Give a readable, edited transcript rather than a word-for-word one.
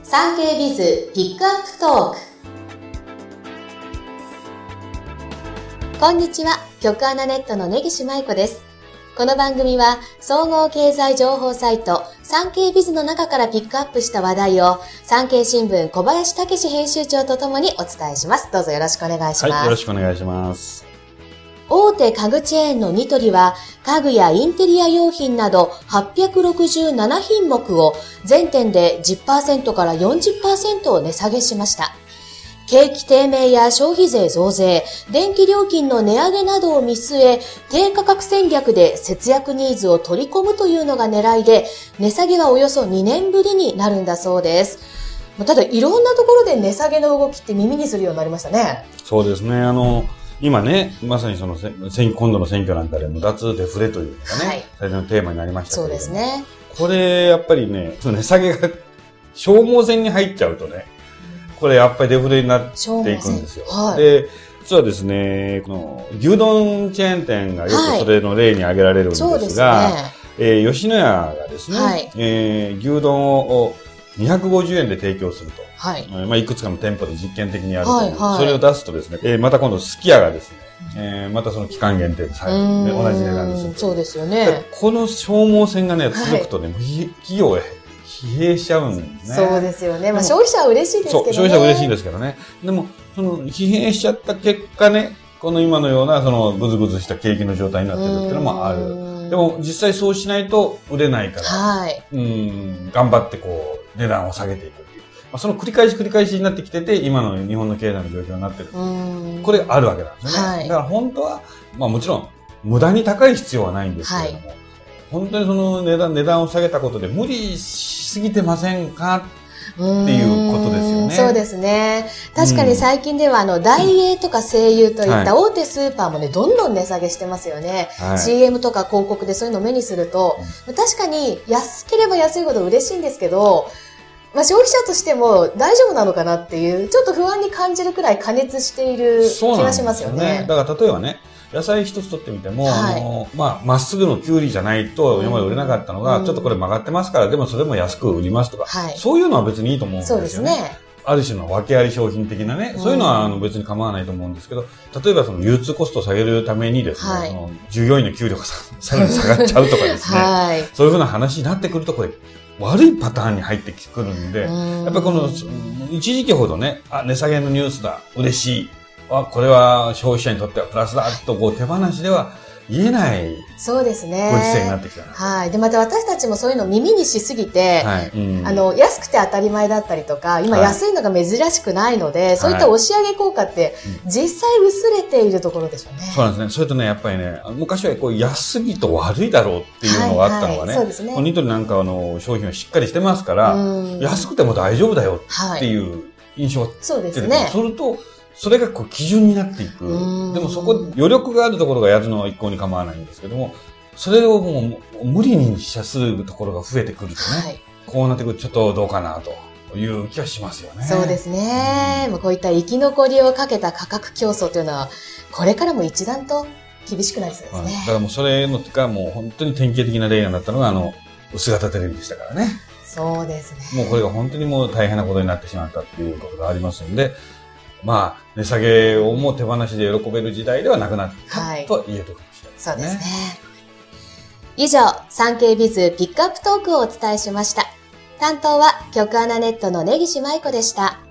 産経ビズピックアップトーク。こんにちは、局アナネットの根岸舞子です。この番組は総合経済情報サイト産経ビズの中からピックアップした話題を産経新聞小林武史編集長とともにお伝えします。どうぞよろしくお願いします。 はい、よろしくお願いします。 大手家具チェーンのニトリは家具やインテリア用品など867品目を全店で 10% から 40% を値下げしました。景気低迷や消費税増税、電気料金の値上げなどを見据え、低価格戦略で節約ニーズを取り込むというのが狙いで、値下げはおよそ2年ぶりになるんだそうです。ただいろんなところで値下げの動きって耳にするようになりましたね。 そうですね。今ね、まさに今度の選挙なんかでも脱デフレというかね、はい、最大のテーマになりましたけれども。そうですね。これやっぱりね、値下げが消耗戦に入っちゃうとね、これやっぱりデフレになっていくんですよ。はい、で、実はですね、この牛丼チェーン店がよくそれの例に挙げられるんですが、吉野家がですね、はい、牛丼を250円で提供すると。はい。いくつかの店舗で実験的にやると、はいはい、それを出すとですね、また今度すき家がですね、またその期間限定で同じ値段でする。 そうですよね。 この消耗戦がね、続くとね、企業へ疲弊しちゃうんですね。 そうですよね。消費者は嬉しいですけどね。 消費者は嬉しいんですけどね。でも、その疲弊しちゃった結果ね、この今のようなそのぐずぐずした景気の状態になってるっていうのもある。でも実際そうしないと売れないから、はい、頑張ってこう値段を下げていくっていう。その繰り返しになってきてて、今の日本の経済の状況になってる。これがあるわけなんですよね。はい、だから本当は、もちろん無駄に高い必要はないんですけれども、はい、本当にその値段を下げたことで無理しすぎてませんかっていうことですよね。 そうですね。確かに最近ではダイエーとか西友といった大手スーパーもね、どんどん値下げしてますよね。はい、CM とか広告でそういうのを目にすると、確かに安ければ安いほど嬉しいんですけど、消費者としても大丈夫なのかなっていう、ちょっと不安に感じるくらい加熱している気がしますよね。 だから例えばね、野菜一つ取ってみても、はい、まっすぐのキュウリじゃないと今まで売れなかったのが、ちょっとこれ曲がってますから、でもそれも安く売りますとか、はい、そういうのは別にいいと思うんですよね。そうですね。ある種の訳あり商品的なね、そういうのは別に構わないと思うんですけど、例えばその流通コストを下げるためにですね、はい、その従業員の給料がさらに下がっちゃうとかですね、はい、そういうふうな話になってくると、これ、悪いパターンに入ってくるんで、やっぱりこの、一時期ほどね、値下げのニュースだ、嬉しい、これは消費者にとってはプラスだと手放しでは言えない。 そうですね。 ご時世になってきた。 はい。で、また私たちもそういうのを耳にしすぎて、はい、安くて当たり前だったりとか、今安いのが珍しくないので、はい、そういった押し上げ効果って実際薄れているところでしょうね。 そうなんですね。それとね、やっぱりね、昔は安すぎと悪いだろうっていうのがあったのがね、そうですね。ニトリなんか商品はしっかりしてますから、安くても大丈夫だよっていう印象がそうですね。 それと、それが基準になっていく。でもそこ、余力があるところがやるのは一向に構わないんですけども、それをもう無理にするところが増えてくるとね、はい、こうなってくるとちょっとどうかなという気はしますよね。 そうですね。こういった生き残りをかけた価格競争というのは、これからも一段と厳しくなりそうですね。 だからもうそれのがもう本当に典型的な例になったのが薄型テレビでしたからね。 そうですね。 もうこれが本当にもう大変なことになってしまったっていうことがありますので、値下げをもう手放しで喜べる時代ではなくなったと言えるかもしれないですね。そうですね。 以上、産経ビズピックアップトークをお伝えしました。担当は局アナネットの根岸舞子でした。